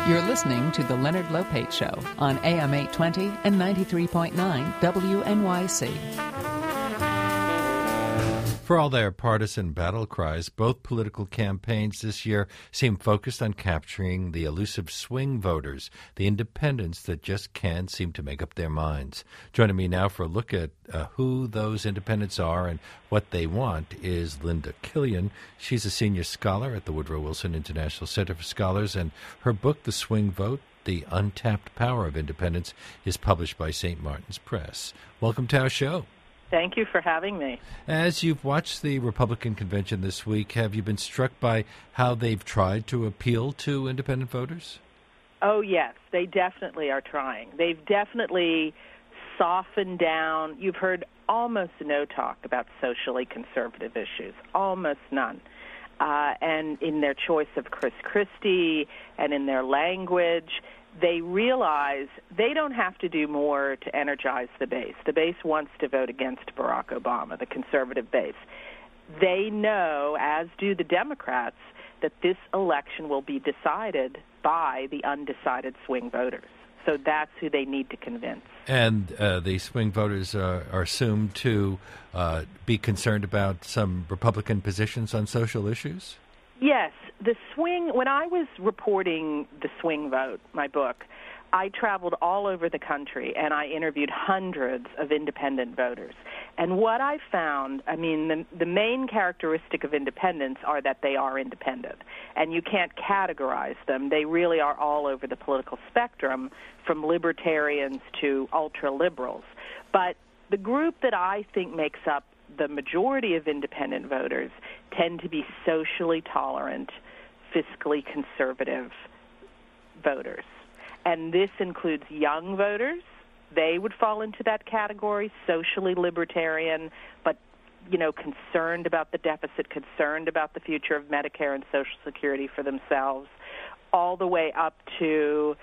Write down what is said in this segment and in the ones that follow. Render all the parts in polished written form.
You're listening to The Leonard Lopate Show on AM 820 and 93.9 WNYC. For all their partisan battle cries, both political campaigns this year seem focused on capturing the elusive swing voters, the independents that just can't seem to make up their minds. Joining me now for a look at who those independents are and what they want is Linda Killian. She's a senior scholar at the Woodrow Wilson International Center for Scholars, and her book, The Swing Vote, The Untapped Power of Independence, is published by St. Martin's Press. Welcome to our show. Thank you for having me. As you've watched the Republican convention this week, have you been struck by how they've tried to appeal to independent voters? Oh, yes, they definitely are trying. They've definitely softened down. You've heard almost no talk about socially conservative issues, almost none. And in their choice of Chris Christie and in their language, they realize they don't have to do more to energize the base. The base wants to vote against Barack Obama, the conservative base. They know, as do the Democrats, that this election will be decided by the undecided swing voters. So that's who they need to convince. And the swing voters are assumed to be concerned about some Republican positions on social issues? Yes. The swing, when I was reporting The Swing Vote, my book, I traveled all over the country and I interviewed hundreds of independent voters. And what I found, I mean, the main characteristic of independents are that they are independent. And you can't categorize them. They really are all over the political spectrum, from libertarians to ultra-liberals. But the group that I think makes up the majority of independent voters tend to be socially tolerant, fiscally conservative voters. And this includes young voters. They would fall into that category, socially libertarian, but, concerned about the deficit, concerned about the future of Medicare and Social Security for themselves, all the way up to,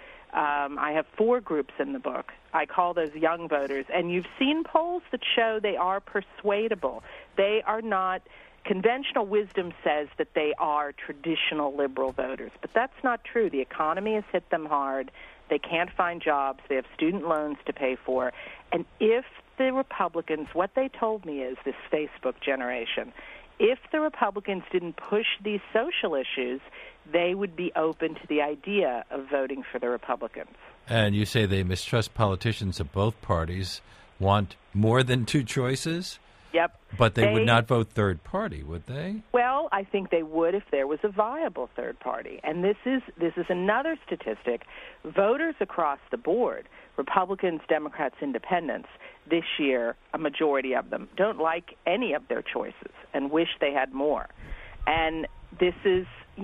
I have 4 groups in the book. I call those young voters. And you've seen polls that show they are persuadable. They are not. Conventional wisdom says that they are traditional liberal voters, but that's not true. The economy has hit them hard. They can't find jobs. They have student loans to pay for. And if the Republicans, what they told me is, this Facebook generation, if the Republicans didn't push these social issues, they would be open to the idea of voting for the Republicans. And you say they mistrust politicians of both parties, want more than 2 choices? Yep. But they would not vote third party, would they? Well, I think they would if there was a viable third party. And this is another statistic. Voters across the board, Republicans, Democrats, Independents, this year, a majority of them don't like any of their choices and wish they had more. And this is,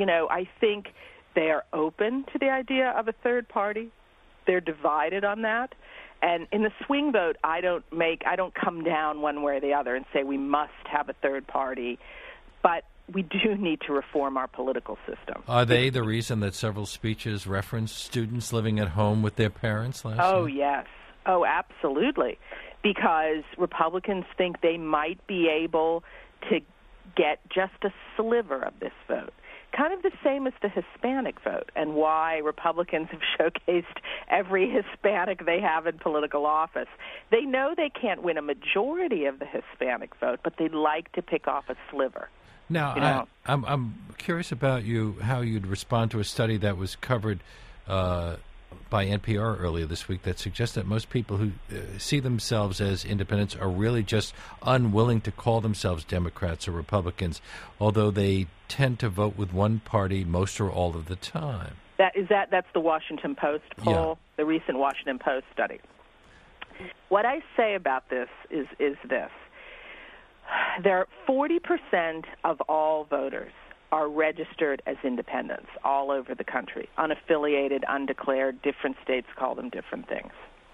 I think they are open to the idea of a third party. They're divided on that. And in the swing vote, I don't come down one way or the other and say we must have a third party, but we do need to reform our political system. Are they the reason that several speeches referenced students living at home with their parents last night? Oh, yes. Oh, absolutely. Because Republicans think they might be able to get just a sliver of this vote. Kind of the same as the Hispanic vote, and why Republicans have showcased every Hispanic they have in political office. They know they can't win a majority of the Hispanic vote, but they'd like to pick off a sliver. Now, I'm curious about how you'd respond to a study that was covered by NPR earlier this week that suggests that most people who see themselves as independents are really just unwilling to call themselves Democrats or Republicans, although they tend to vote with one party most or all of the time. That's the Washington Post poll, yeah. The recent Washington Post study. What I say about this is this. There are 40% of all voters are registered as independents all over the country, unaffiliated, undeclared. Different states call them different things.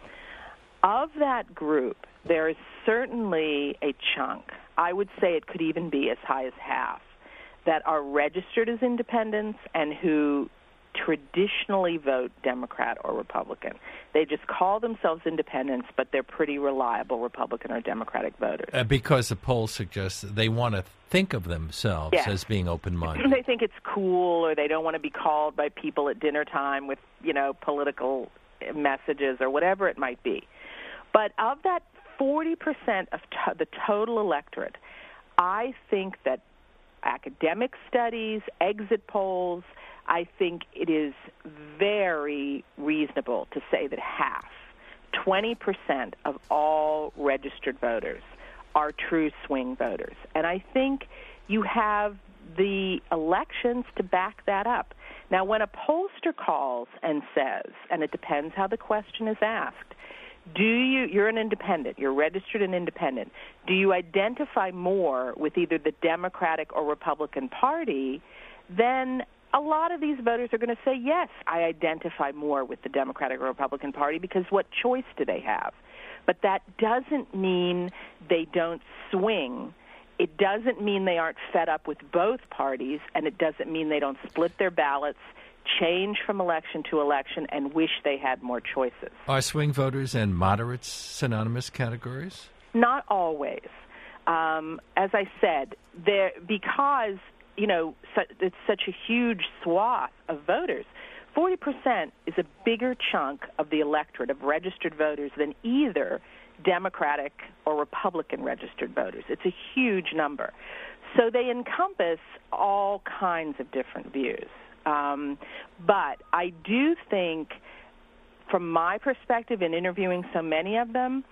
Of that group, there is certainly a chunk, I would say it could even be as high as half, that are registered as independents and who traditionally vote Democrat or Republican. They just call themselves independents, but they're pretty reliable Republican or Democratic voters. Because the poll suggests that they want to think of themselves as being open-minded. They think it's cool, or they don't want to be called by people at dinner time with, political messages or whatever it might be. But of that 40% of the total electorate, I think that academic studies, exit polls, I think it is very reasonable to say that 20% of all registered voters are true swing voters. And I think you have the elections to back that up. Now, when a pollster calls and says, and it depends how the question is asked, you're an independent, you're registered an independent, do you identify more with either the Democratic or Republican Party, then a lot of these voters are going to say, yes, I identify more with the Democratic or Republican Party, because what choice do they have? But that doesn't mean they don't swing. It doesn't mean they aren't fed up with both parties, and it doesn't mean they don't split their ballots, change from election to election, and wish they had more choices. Are swing voters and moderates synonymous categories? Not always. As I said, because it's such a huge swath of voters, 40% is a bigger chunk of the electorate of registered voters than either Democratic or Republican registered voters. It's a huge number. So they encompass all kinds of different views. But I do think, from my perspective in interviewing so many of them,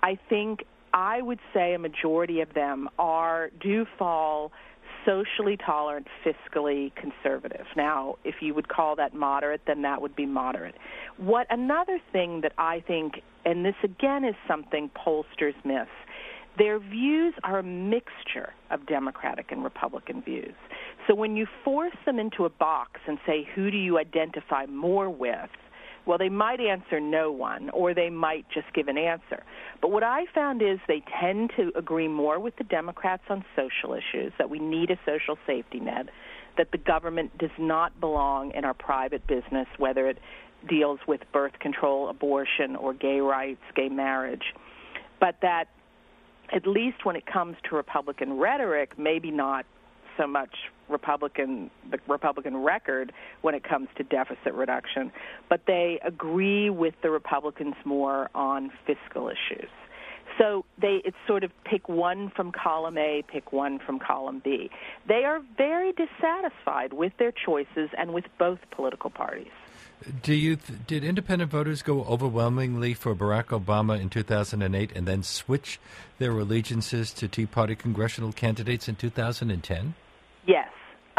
I would say a majority of them do fall socially tolerant, fiscally conservative. Now, if you would call that moderate, then that would be moderate. Another thing that I think, and this again is something pollsters miss, their views are a mixture of Democratic and Republican views. So when you force them into a box and say, who do you identify more with, well, they might answer no one, or they might just give an answer. But what I found is they tend to agree more with the Democrats on social issues, that we need a social safety net, that the government does not belong in our private business, whether it deals with birth control, abortion, or gay rights, gay marriage, but that at least when it comes to Republican rhetoric, maybe not so much the Republican record when it comes to deficit reduction, but they agree with the Republicans more on fiscal issues. So it's sort of pick one from column A, pick one from column B. They are very dissatisfied with their choices and with both political parties. Did independent voters go overwhelmingly for Barack Obama in 2008 and then switch their allegiances to Tea Party congressional candidates in 2010? Yes.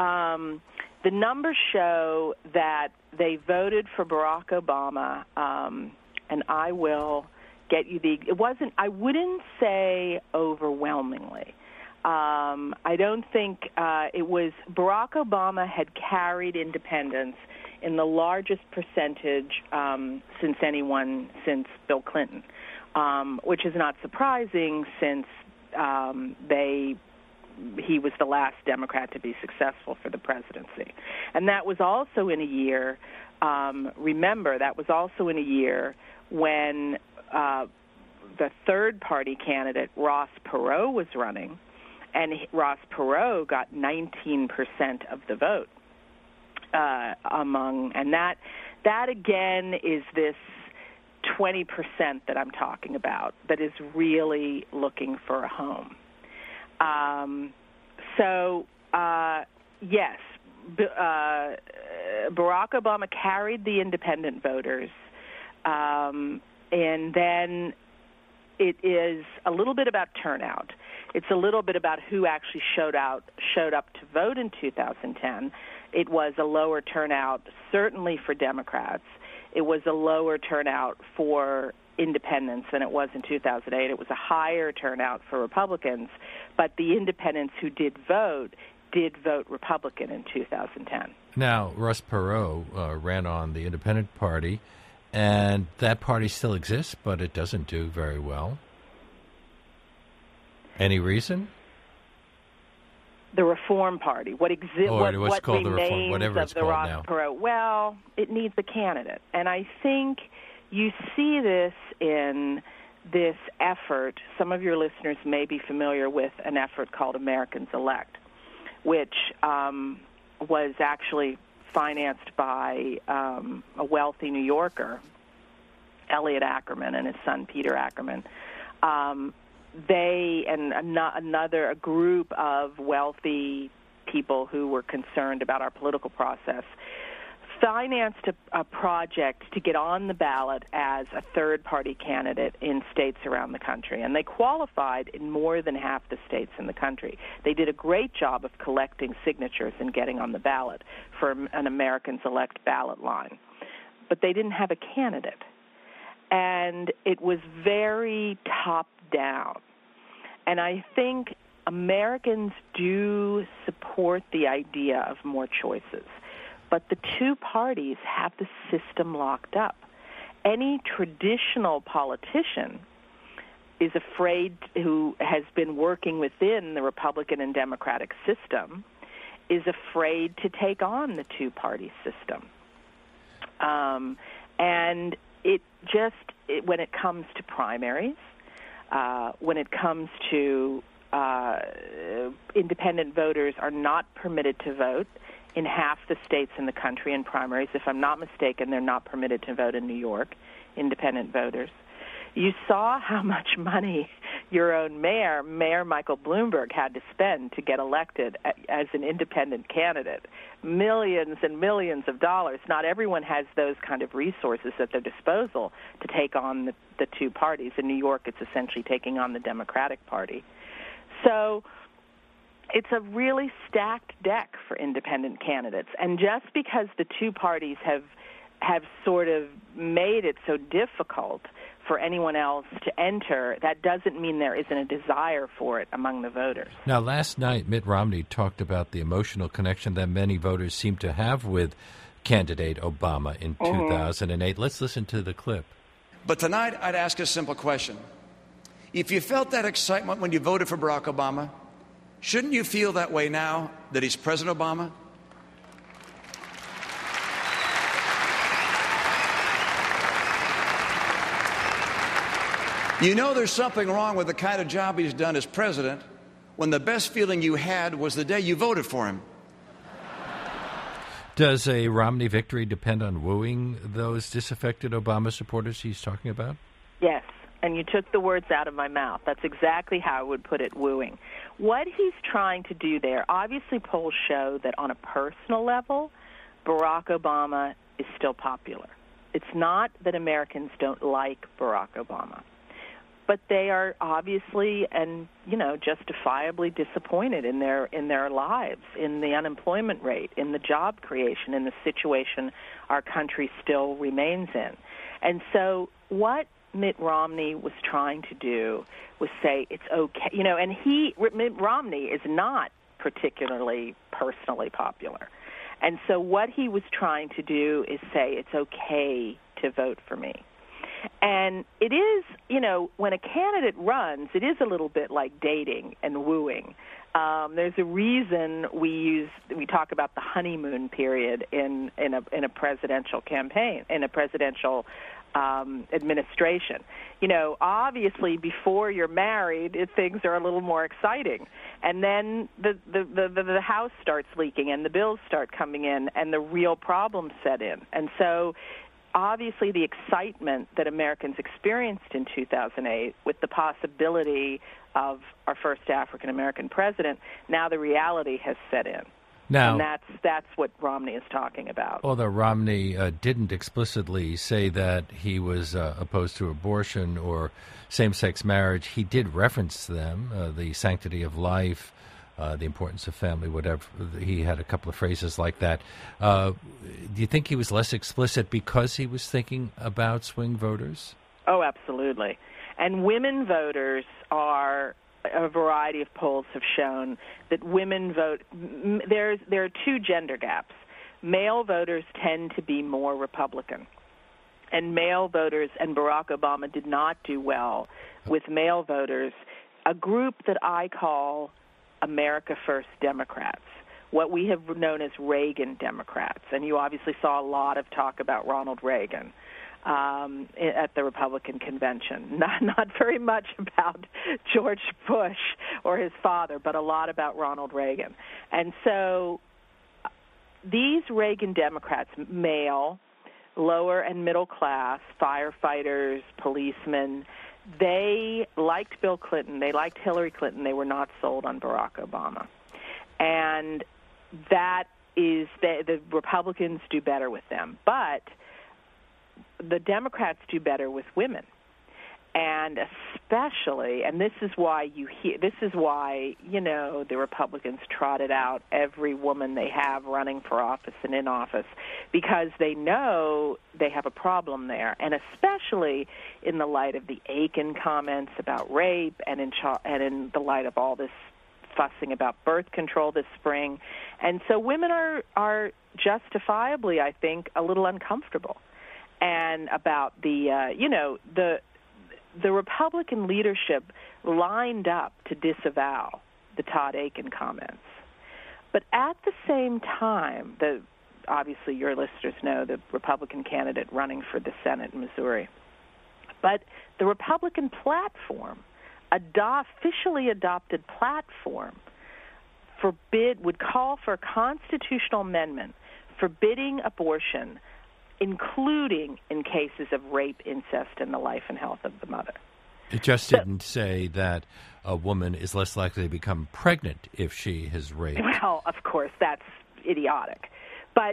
The numbers show that they voted for Barack Obama, and I will get you I wouldn't say overwhelmingly. I don't think it was, Barack Obama had carried independents in the largest percentage since Bill Clinton, which is not surprising since he was the last Democrat to be successful for the presidency. And that was also in a year, that was also in a year when the third-party candidate, Ross Perot, was running, and Ross Perot got 19% of the vote. And that again is this 20% that I'm talking about that is really looking for a home. Yes, Barack Obama carried the independent voters, and then it is a little bit about turnout. It's a little bit about who actually showed up to vote in 2010. It was a lower turnout, certainly for Democrats. It was a lower turnout for independents than it was in 2008. It was a higher turnout for Republicans, but the independents who did vote Republican in 2010. Now, Ross Perot ran on the Independent Party, and that party still exists, but it doesn't do very well. Any reason? The Reform Party. What called the Reform, whatever it's of the called Ross now. Perot? Well, it needs a candidate, and I think you see this in this effort. Some of your listeners may be familiar with an effort called Americans Elect, which was actually financed by a wealthy New Yorker, Elliot Ackerman, and his son Peter Ackerman. They and a group of wealthy people who were concerned about our political process financed a project to get on the ballot as a third-party candidate in states around the country. And they qualified in more than half the states in the country. They did a great job of collecting signatures and getting on the ballot for an Americans Elect ballot line. But they didn't have a candidate. And it was very top-down. And I think Americans do support the idea of more choices. But the two parties have the system locked up. Any traditional politician is afraid, who has been working within the Republican and Democratic system, is afraid to take on the two-party system. And when it comes to primaries, when it comes to independent voters are not permitted to vote in half the states in the country in primaries. If I'm not mistaken, they're not permitted to vote in New York, independent voters. You saw how much money your own Mayor Michael Bloomberg, had to spend to get elected as an independent candidate. Millions and millions of dollars. Not everyone has those kind of resources at their disposal to take on the two parties. In New York, it's essentially taking on the Democratic Party. So it's a really stacked deck for independent candidates. And just because the two parties have sort of made it so difficult for anyone else to enter, that doesn't mean there isn't a desire for it among the voters. Now, last night, Mitt Romney talked about the emotional connection that many voters seem to have with candidate Obama in 2008. Let's listen to the clip. But tonight, I'd ask a simple question. If you felt that excitement when you voted for Barack Obama, shouldn't you feel that way now that he's President Obama? You know there's something wrong with the kind of job he's done as president when the best feeling you had was the day you voted for him. Does a Romney victory depend on wooing those disaffected Obama supporters he's talking about? Yes, and you took the words out of my mouth. That's exactly how I would put it, wooing. What he's trying to do there, obviously polls show that on a personal level, Barack Obama is still popular. It's not that Americans don't like Barack Obama, but they are obviously and, justifiably disappointed in their lives, in the unemployment rate, in the job creation, in the situation our country still remains in. And so what Mitt Romney was trying to do was say it's okay, and Mitt Romney is not particularly personally popular. And so what he was trying to do is say it's okay to vote for me. And it is, when a candidate runs, it is a little bit like dating and wooing. There's a reason we talk about the honeymoon period in a presidential campaign, in a presidential administration. Obviously before you're married, things are a little more exciting, and then the house starts leaking and the bills start coming in and the real problems set in. And so obviously the excitement that Americans experienced in 2008 with the possibility of our first African-American president, now the reality has set in. Now, and that's what Romney is talking about. Although Romney didn't explicitly say that he was opposed to abortion or same-sex marriage, he did reference them, the sanctity of life, the importance of family, whatever. He had a couple of phrases like that. Do you think he was less explicit because he was thinking about swing voters? Oh, absolutely. And women voters are, a variety of polls have shown that women vote. There are two gender gaps. Male voters tend to be more Republican. And male voters, and Barack Obama did not do well with male voters, a group that I call America First Democrats, what we have known as Reagan Democrats. And you obviously saw a lot of talk about Ronald Reagan. at the Republican convention. Not very much about George Bush or his father, but a lot about Ronald Reagan. And so these Reagan Democrats, male, lower and middle class, firefighters, policemen, they liked Bill Clinton. They liked Hillary Clinton. They were not sold on Barack Obama. And that is, the Republicans do better with them. But the Democrats do better with women. And especially, and this is why the Republicans trotted out every woman they have running for office and in office, because they know they have a problem there, and especially in the light of the Aiken comments about rape, and in the light of all this fussing about birth control this spring. And so women are justifiably, I think, a little uncomfortable, and about the Republican leadership lined up to disavow the Todd Aiken comments. But at the same time, obviously your listeners know the Republican candidate running for the Senate in Missouri. But the Republican platform, officially adopted platform, would call for a constitutional amendment forbidding abortion, including in cases of rape, incest, and the life and health of the mother. It just didn't say that a woman is less likely to become pregnant if she has raped. Well, of course, that's idiotic. But,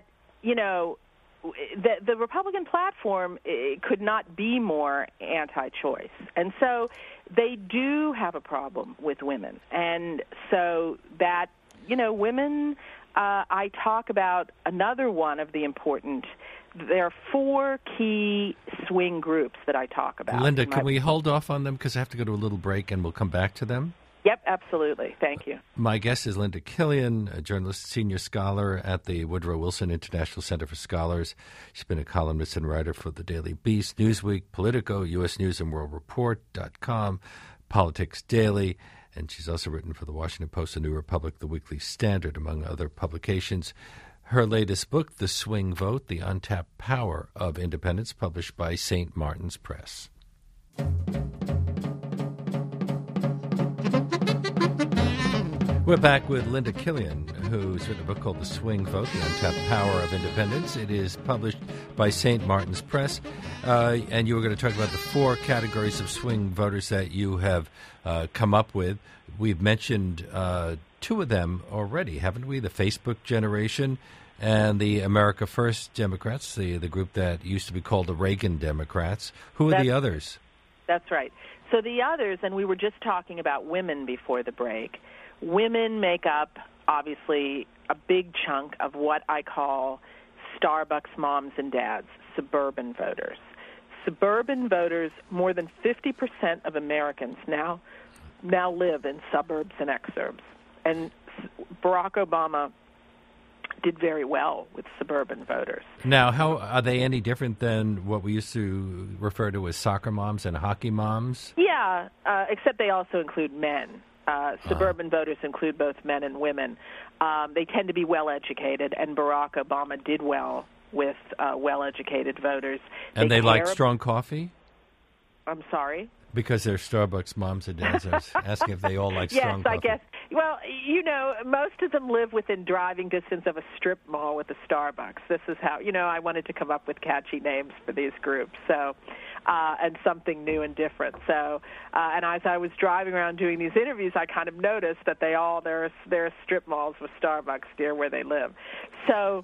the Republican platform could not be more anti-choice. And so they do have a problem with women. And so that, women, I talk about another one of the important. There are 4 key swing groups that I talk about. Linda, can we hold off on them because I have to go to a little break and we'll come back to them? Yep, absolutely. Thank you. My guest is Linda Killian, a journalist, senior scholar at the Woodrow Wilson International Center for Scholars. She's been a columnist and writer for the Daily Beast, Newsweek, Politico, U.S. News and World Report.com, Politics Daily, and she's also written for the Washington Post, The New Republic, The Weekly Standard, among other publications. Her latest book, The Swing Vote, The Untapped Power of Independence, published by St. Martin's Press. We're back with Linda Killian, who's written a book called The Swing Vote, The Untapped Power of Independence. It is published by St. Martin's Press. And you were going to talk about the 4 categories of swing voters that you have come up with. We've mentioned 2 of them already, haven't we? The Facebook generation and the America First Democrats, the group that used to be called the Reagan Democrats. Who are the others? That's right. So the others, and we were just talking about women before the break, women make up, obviously, a big chunk of what I call Starbucks moms and dads, suburban voters. Suburban voters, more than 50% of Americans now live in suburbs and exurbs. And Barack Obama did very well with suburban voters. Now, how are they any different than what we used to refer to as soccer moms and hockey moms? Yeah, except they also include men. Suburban voters include both men and women. They tend to be well-educated, and Barack Obama did well with well-educated voters. And they like strong coffee? I'm sorry? Because they're Starbucks moms and dads. I was asking if they all like strong coffee. Yes, I guess. Well, most of them live within driving distance of a strip mall with a Starbucks. This is how, I wanted to come up with catchy names for these groups, and something new and different. So, and as I was driving around doing these interviews, I kind of noticed that there are strip malls with Starbucks near where they live. So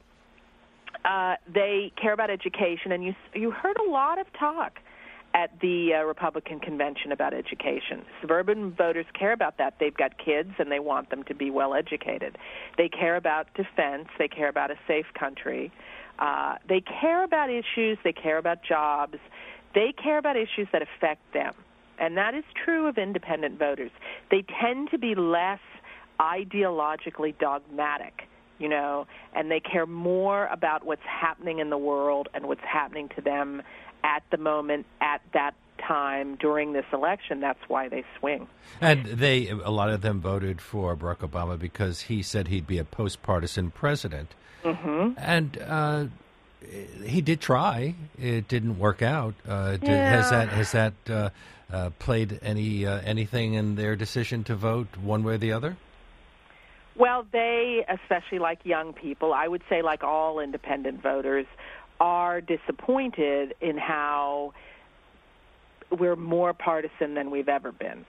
they care about education, and you heard a lot of talk at the Republican convention about education. Suburban voters care about that. They've got kids, and they want them to be well-educated. They care about defense. They care about a safe country. They care about issues. They care about jobs. They care about issues that affect them. And that is true of independent voters. They tend to be less ideologically dogmatic, and they care more about what's happening in the world and what's happening to them at the moment, at that time, during this election. That's why they swing. And a lot of them voted for Barack Obama because he said he'd be a post-partisan president. Mm-hmm. And he did try it didn't work out. Yeah. Has that played anything in their decision to vote one way or the other? Well, they, especially like young people, I would say like all independent voters, are disappointed in how we're more partisan than we've ever been.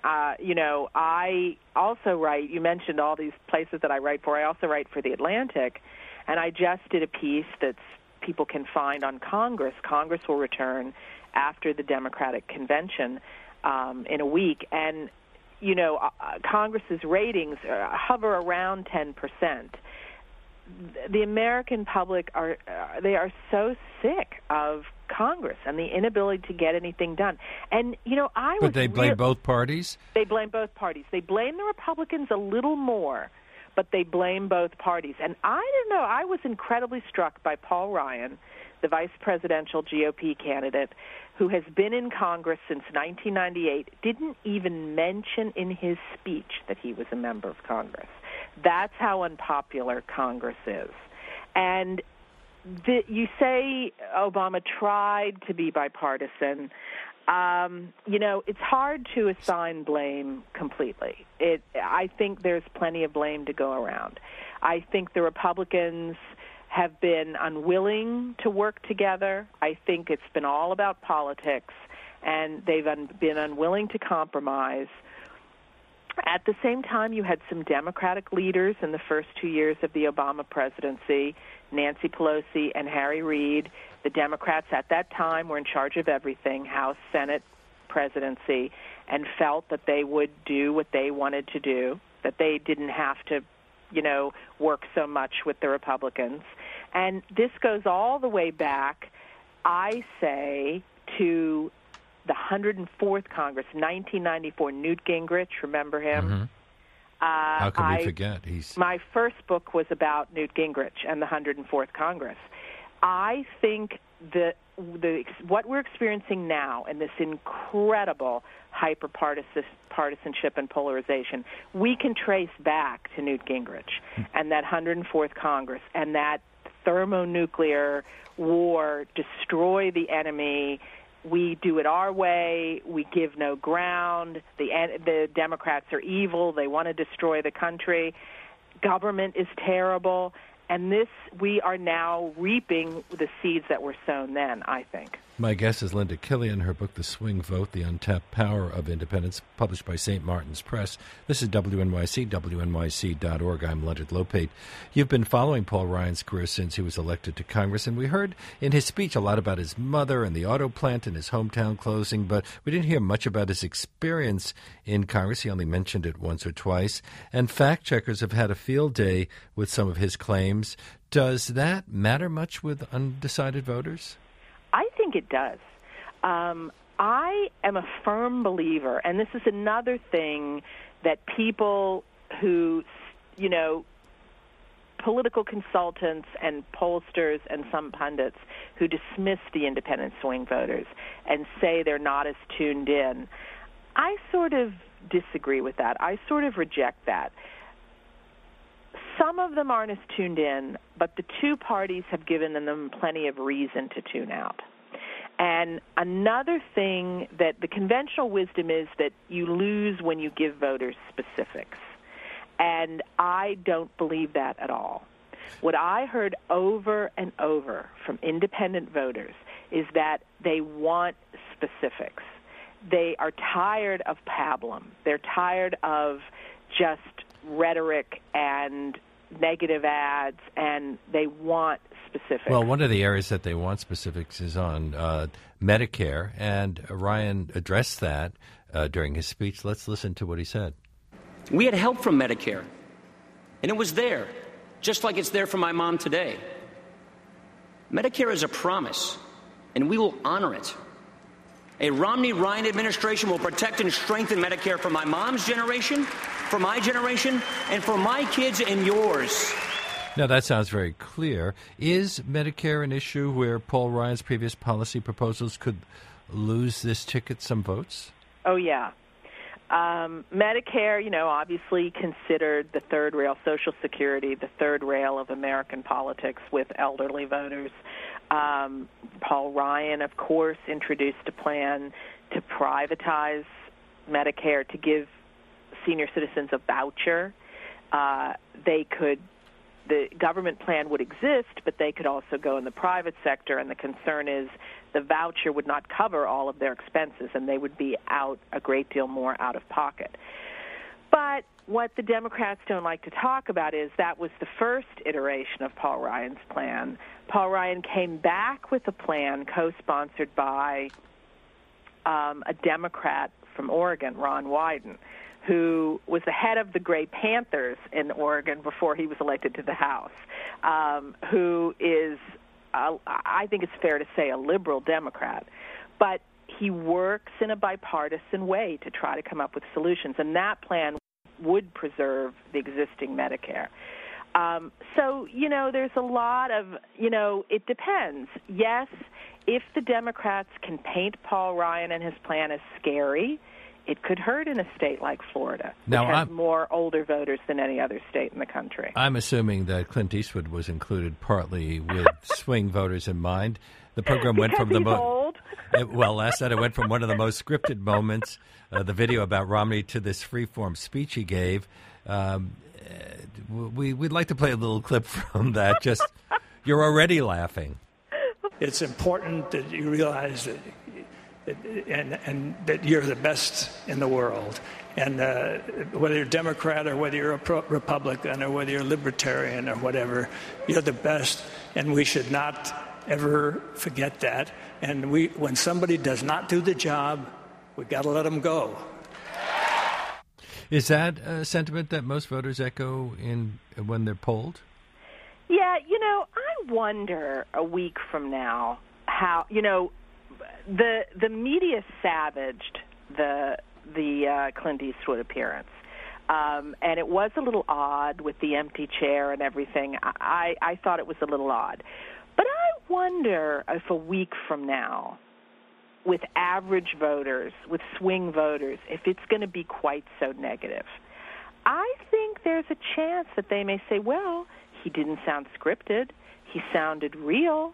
I also write, you mentioned all these places that I write for. I also write for The Atlantic, and I just did a piece that people can find on Congress. Congress will return after the Democratic convention in a week, and Congress's ratings hover around 10%. The American public are so sick of Congress and the inability to get anything done. And But they blame both parties? They blame both parties. They blame the Republicans a little more, but they blame both parties. And I don't know, I was incredibly struck by Paul Ryan, the vice presidential GOP candidate, who has been in Congress since 1998, didn't even mention in his speech that he was a member of Congress. That's how unpopular Congress is. And you say Obama tried to be bipartisan. It's hard to assign blame completely. I think there's plenty of blame to go around. I think the Republicans have been unwilling to work together. I think it's been all about politics, and they've been unwilling to compromise. At the same time, you had some Democratic leaders in the first 2 years of the Obama presidency, Nancy Pelosi and Harry Reid. The Democrats at that time were in charge of everything, House, Senate, presidency, and felt that they would do what they wanted to do, that they didn't have to, work so much with the Republicans. And this goes all the way back, I say, to the 104th Congress, 1994, Newt Gingrich, remember him? Mm-hmm. How can we forget? My first book was about Newt Gingrich and the 104th Congress. I think that what we're experiencing now in this incredible hyper-partisanship and polarization, we can trace back to Newt Gingrich and that 104th Congress and that thermonuclear war, destroy the enemy. We do it our way. We give no ground. The Democrats are evil. They want to destroy the country. Government is terrible. And we are now reaping the seeds that were sown then, I think. My guest is Linda Killian. Her book, The Swing Vote, The Untapped Power of Independence, published by St. Martin's Press. This is WNYC, WNYC.org. I'm Leonard Lopate. You've been following Paul Ryan's career since he was elected to Congress, and we heard in his speech a lot about his mother and the auto plant and his hometown closing, but we didn't hear much about his experience in Congress. He only mentioned it once or twice. And fact-checkers have had a field day with some of his claims. Does that matter much with undecided voters? I think it does. I am a firm believer, and this is another thing that people who, political consultants and pollsters and some pundits who dismiss the independent swing voters and say they're not as tuned in, I sort of disagree with that. I sort of reject that. Some of them aren't as tuned in, but the two parties have given them plenty of reason to tune out. And another thing that the conventional wisdom is that you lose when you give voters specifics. And I don't believe that at all. What I heard over and over from independent voters is that they want specifics. They are tired of pablum. They're tired of just rhetoric and negative ads, and they want specifics. Well, one of the areas that they want specifics is on Medicare, and Ryan addressed that during his speech. Let's listen to what he said. We had help from Medicare, and it was there, just like it's there for my mom today. Medicare is a promise, and we will honor it. A Romney-Ryan administration will protect and strengthen Medicare for my mom's generation, for my generation, and for my kids and yours. Now, that sounds very clear. Is Medicare an issue where Paul Ryan's previous policy proposals could lose this ticket some votes? Oh, yeah. Medicare, obviously considered the third rail, Social Security, the third rail of American politics with elderly voters. Paul Ryan, of course, introduced a plan to privatize Medicare, to give senior citizens a voucher. The government plan would exist, but they could also go in the private sector, and the concern is the voucher would not cover all of their expenses, and they would be out a great deal more out of pocket. But what the Democrats don't like to talk about is that was the first iteration of Paul Ryan's plan. Paul Ryan came back with a plan co-sponsored by a Democrat from Oregon, Ron Wyden, who was the head of the Gray Panthers in Oregon before he was elected to the House, who is, I think it's fair to say, a liberal Democrat. But he works in a bipartisan way to try to come up with solutions, and that plan would preserve the existing Medicare. So, there's a lot of, it depends. Yes, if the Democrats can paint Paul Ryan and his plan as scary, it could hurt in a state like Florida, which has more older voters than any other state in the country. I'm assuming that Clint Eastwood was included partly with swing voters in mind. The program went from last night it went from one of the most scripted moments, the video about Romney, to this free-form speech he gave. We'd like to play a little clip from that. Just, you're already laughing. It's important that you realize that and that you're the best in the world. And whether you're Democrat or whether you're a Republican or whether you're libertarian or whatever, you're the best, and we should not ever forget that. And when somebody does not do the job, we've got to let them go. Is that a sentiment that most voters echo when they're polled? Yeah, I wonder a week from now how, the media savaged the Clint Eastwood appearance, and it was a little odd with the empty chair and everything. I thought it was a little odd. But I wonder if a week from now, with average voters, with swing voters, if it's going to be quite so negative. I think there's a chance that they may say, well, he didn't sound scripted. He sounded real,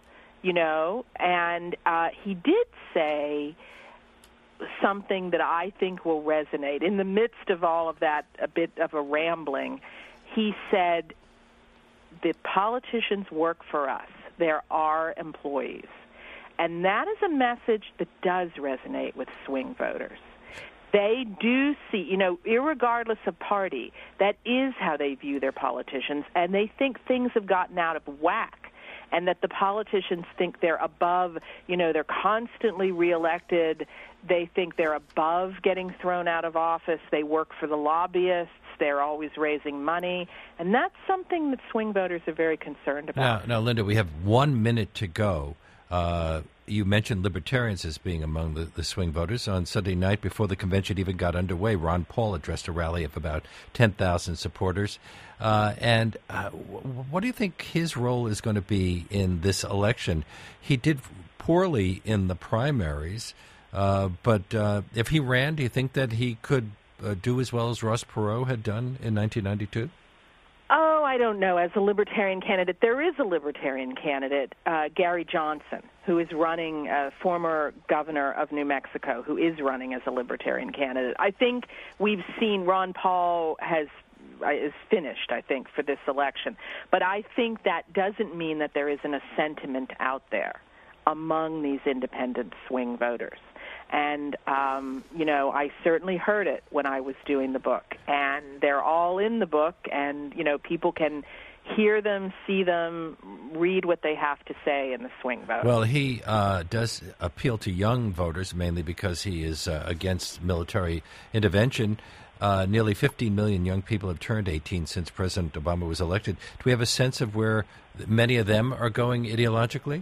and he did say something that I think will resonate. In the midst of all of that, a bit of a rambling, he said, the politicians work for us. They're our employees. And that is a message that does resonate with swing voters. They do see, irregardless of party, that is how they view their politicians, and they think things have gotten out of whack, and that the politicians think they're above, they're constantly reelected. They think they're above getting thrown out of office. They work for the lobbyists. They're always raising money. And that's something that swing voters are very concerned about. Now, Linda, we have 1 minute to go. You mentioned libertarians as being among the swing voters. On Sunday night, before the convention even got underway, Ron Paul addressed a rally of about 10,000 supporters. And what do you think his role is going to be in this election? He did poorly in the primaries, but if he ran, do you think that he could do as well as Ross Perot had done in 1992? Oh, I don't know. As a libertarian candidate, there is a libertarian candidate, Gary Johnson, who is running, former governor of New Mexico, who is running as a libertarian candidate. I think we've seen Ron Paul is finished, I think, for this election. But I think that doesn't mean that there isn't a sentiment out there among these independent swing voters. And, I certainly heard it when I was doing the book. And they're all in the book, and, people can hear them, see them, read what they have to say in the swing vote. Well, he does appeal to young voters, mainly because he is against military intervention. Nearly 15 million young people have turned 18 since President Obama was elected. Do we have a sense of where many of them are going ideologically?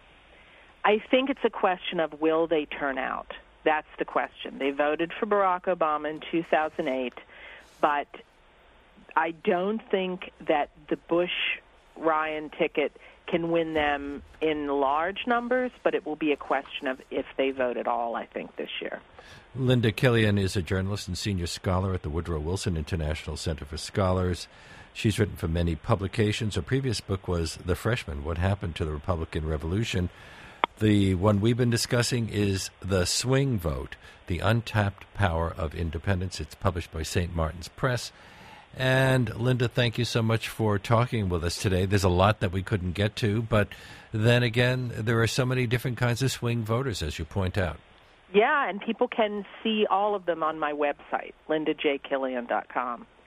I think it's a question of will they turn out. That's the question. They voted for Barack Obama in 2008, but I don't think that the Bush-Ryan ticket can win them in large numbers, but it will be a question of if they vote at all, I think, this year. Linda Killian is a journalist and senior scholar at the Woodrow Wilson International Center for Scholars. She's written for many publications. Her previous book was The Freshman, What Happened to the Republican Revolution. The one we've been discussing is The Swing Vote, The Untapped Power of Independence. It's published by St. Martin's Press. And Linda, thank you so much for talking with us today. There's a lot that we couldn't get to, but then again, there are so many different kinds of swing voters, as you point out. Yeah, and people can see all of them on my website, lindajkillian.com.